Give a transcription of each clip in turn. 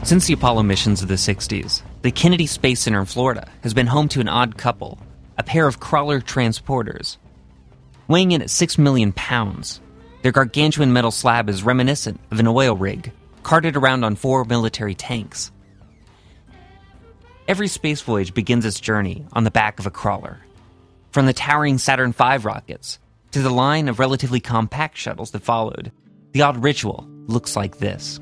Since the Apollo missions of the 60s, the Kennedy Space Center in Florida has been home to an odd couple, a pair of crawler transporters. Weighing in at 6 million pounds, their gargantuan metal slab is reminiscent of an oil rig, carted around on 4 military tanks. Every space voyage begins its journey on the back of a crawler. From the towering Saturn V rockets to the line of relatively compact shuttles that followed, the odd ritual looks like this.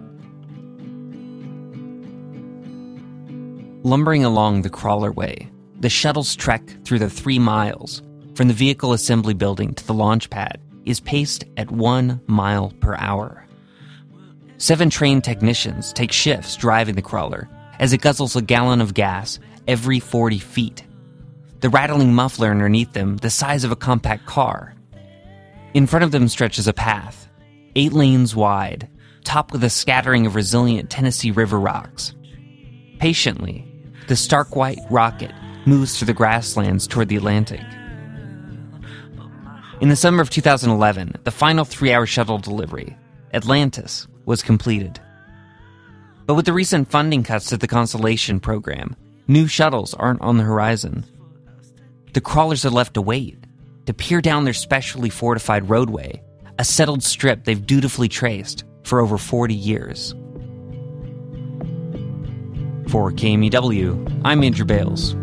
Lumbering along the crawlerway, the shuttle's trek through the 3 miles from the vehicle assembly building to the launch pad is paced at 1 mile per hour. 7 trained technicians take shifts driving the crawler as it guzzles a gallon of gas every 40 feet. The rattling muffler underneath them the size of a compact car. In front of them stretches a path, 8 lanes wide, topped with a scattering of resilient Tennessee River rocks. Patiently, the stark white rocket moves through the grasslands toward the Atlantic. In the summer of 2011, the final 3-hour shuttle delivery, Atlantis, was completed. But with the recent funding cuts to the Constellation program, new shuttles aren't on the horizon. The crawlers are left to wait, to peer down their specially fortified roadway, a settled strip they've dutifully traced for over 40 years. For KMEW, I'm Andrew Bales.